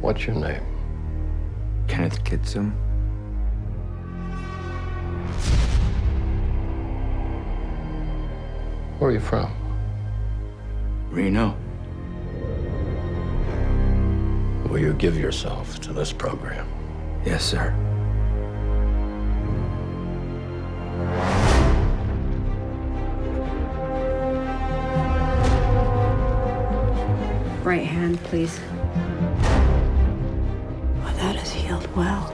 What's your name? Kenneth Kitsum. Where are you from? Reno. Will you give yourself to this program? Yes, sir. Right hand, please. Oh, that is healed well.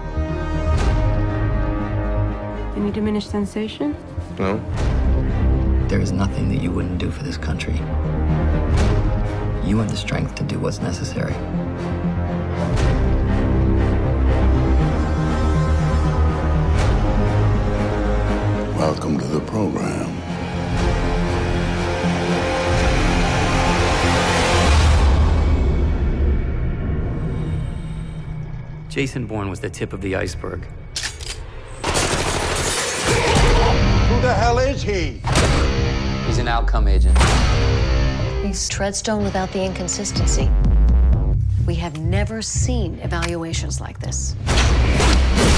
Any diminished sensation? No. There is nothing that you wouldn't do for this country. You have the strength to do what's necessary. Welcome to the program. Jason Bourne was the tip of the iceberg. Who the hell is he? He's an outcome agent. He's Treadstone without the inconsistency. We have never seen evaluations like this.